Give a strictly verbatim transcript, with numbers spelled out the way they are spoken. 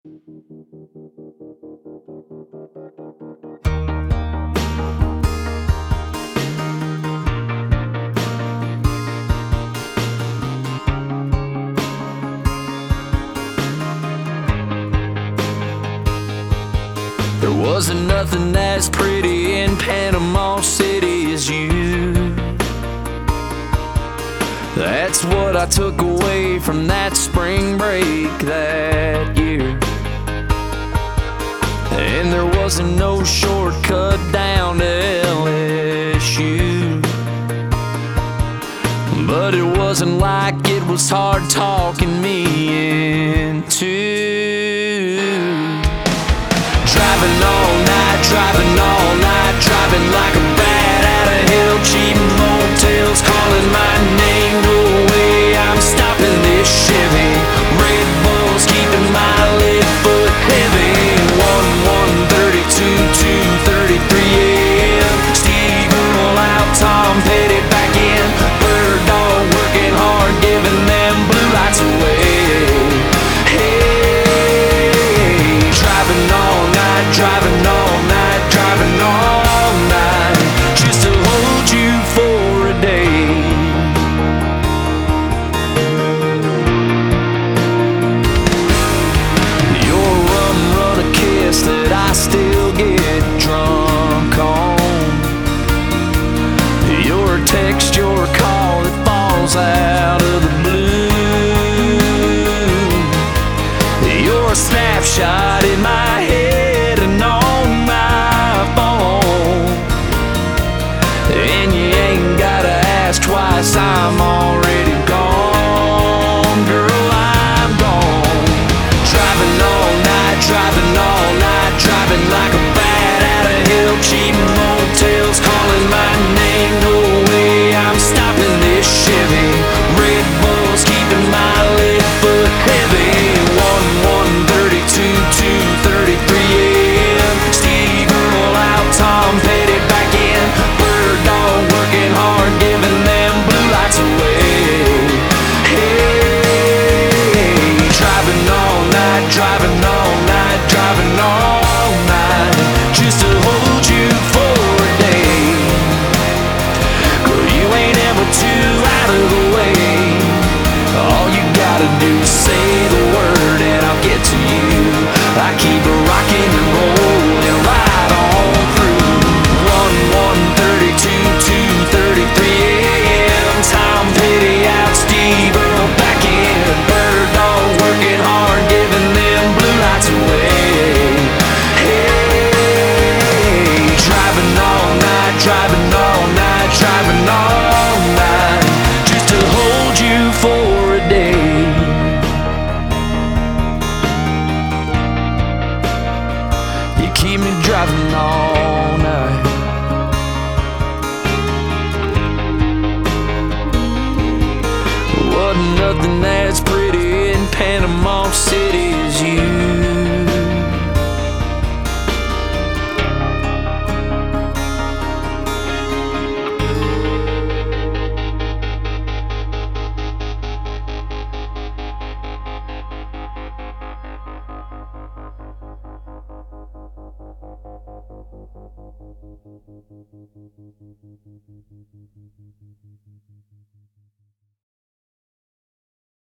There wasn't nothing as pretty in Panama City as you. That's what I took away from that spring break that year. And there wasn't no shortcut down to L S U. But it wasn't like it was hard talking me into driving all night, driving all night, driving like a bat out of hell, cheap motels, calling my name. No way, I'm stopping this Chevy. Red Bulls keeping my left foot heavy. One, one, thirty-two, two, thirty-three a m Steve Earle out, Tom Petty back in. Bird dog working hard, giving them blue lights away. Driving all night, driving all night, just to hold you for a day. Your rum run a kiss that I still get drunk on. Your text, your call that falls out of the blue. Your snapshot in my head twice, I'm already gone. Girl, I'm gone. Driving all night, driving all night, driving like a bat out of hell, cheap motels, calling my name. No way, I'm stopping this Chevy. Red Bulls keeping my left foot heavy. One, one, thirty-two, two, thirty-three a m Steve Earle out, Tom Petty back in. Bird dog working hard, giving them blue lights away. Hey, driving all night, driving all night, driving all night, just to hold you for a day. Girl, you ain't ever too out of the way. All you gotta do is say the word and I'll get to you. I keep rocking and rolling right on through. One, one, thirty-two, two, thirty-three a m Tom Petty out, Steve Earle back in. Bird dog working hard, giving them blue lights away. Hey, driving all night, driving all night, driving all night, just to hold you for a day. You keep me driving all night. Wasn't nothing that's pretty in Panama City